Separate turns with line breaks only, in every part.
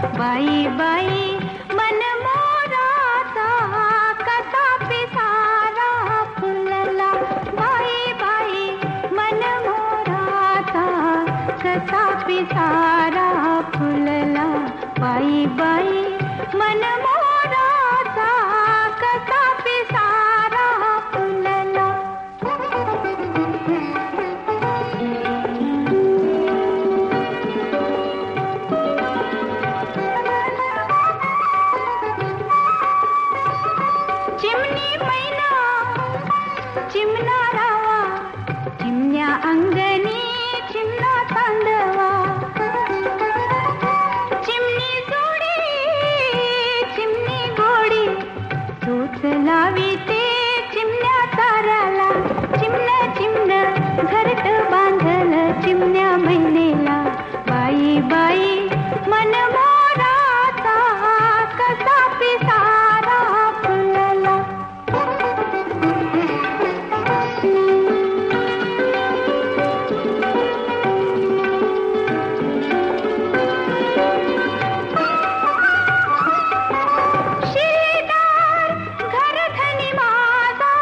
बाई बाई मन मोराचा कसा पिसारा फुलला. बाई बाई मन मोराचा कसा पिसारा फुलला. बाई बाई मन मोराचा कसा पिसारा फुलला. चिमणी मैना चिमणा रावा, चिमण्या अंगणी चिमणा तांडवा. चिमणी जोडी चिमणी गोडी, चोच लाविते चिमण्या ताराला. चिमणं चिमणं घरट बांधलं चिमण्या मैनेला. बाई बाई मन मोराचा कसा पिसारा फुलला. शिलेदार घरधनी माझा,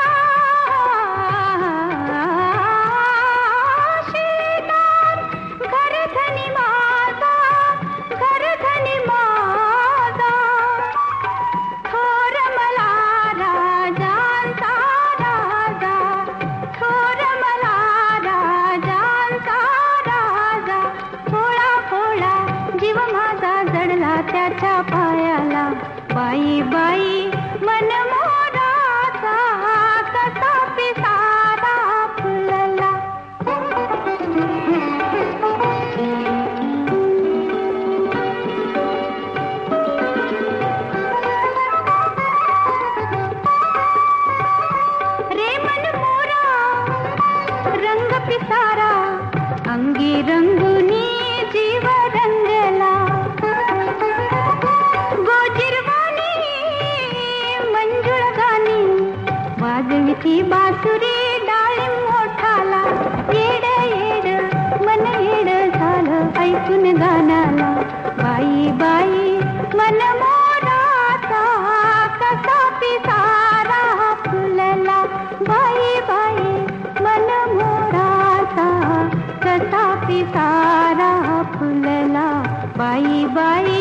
शिलेदार घरधनी माझा, घरधनी माझा. थोर मला राजांचा राजा, थोर मला राजांचा राजा. पोळा पोळा जीव माझा जडला त्याच्या पायाला. बाई बाई मन मोराचा कसा पिसारा फुलला. रे मन मोरा रंग पिसारा, अंगी रंगुनी जीव रंगला. गोजिरवाणी मंजुळ गाणी वाजविती बासुरी डाळिंब मोठाला. येड येड मन येड झालं ऐकून गाण्याला. बाई बाई मन मोराचा कसा पिसारा फुलला. बाई बाई मन मोराचा कसा पिसारा फुलला. बाई बाई